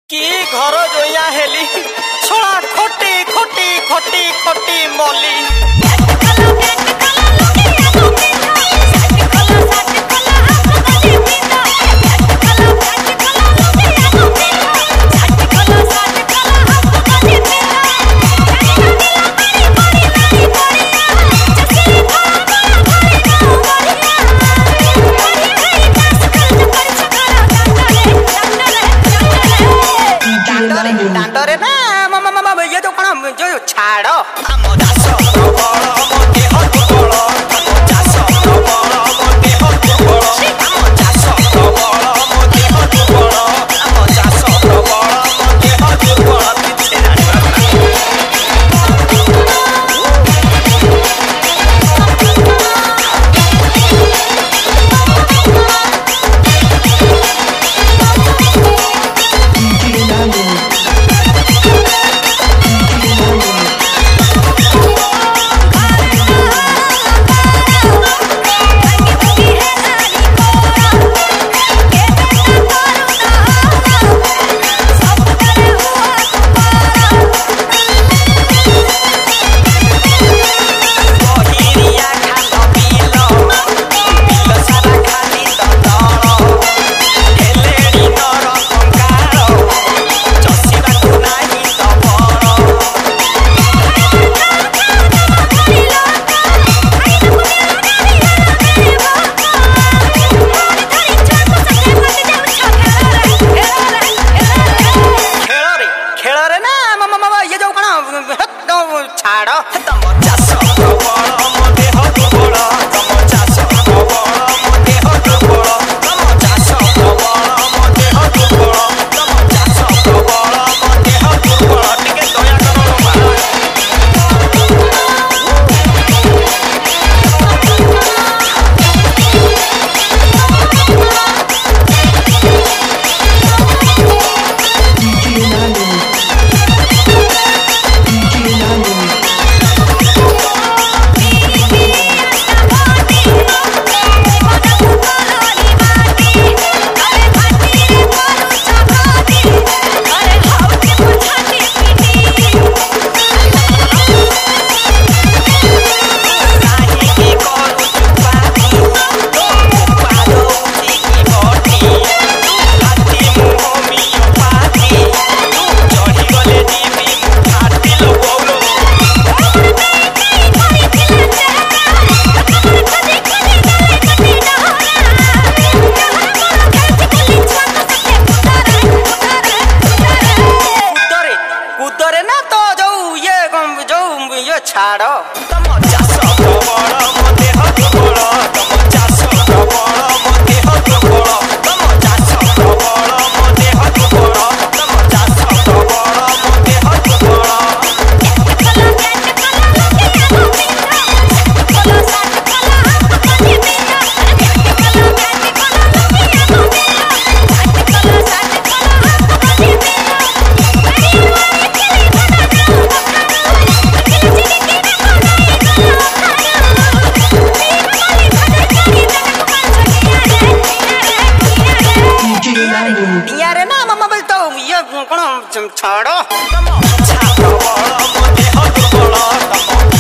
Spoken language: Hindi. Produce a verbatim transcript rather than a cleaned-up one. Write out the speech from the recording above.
कि घर जोया हेली छोड़ा खोटी खोटी खोटी खोटी मोली डांडरे ना मामा मामा ये जो कौन जो छाड़ो हम दास प्रबल मोटे हट बल हम दास प्रबल मोटे हट बल हम दास प्रबल मोटे हट बल हम दास प्रबल मोटे हट बल किछे छाड़ो तम चाष प्रबल मोटे हट बल तम चाष प्रबल मोटे हट बल तम चाष प्रबल मोटे हट बल तम चाष प्रबल मोटे हट बल टिके दया करो छाड़ो तम चाष प्रबल मोटे हट बल तम चाष प्रबल मोटे हट बल तम चाष प्रबल मोटे हट बल तम चाष प्रबल मोटे हट बल यारे ना मामा बोल तो ये कौन छाड़ो तम छाड़ प्रबल मोटे हट बल तम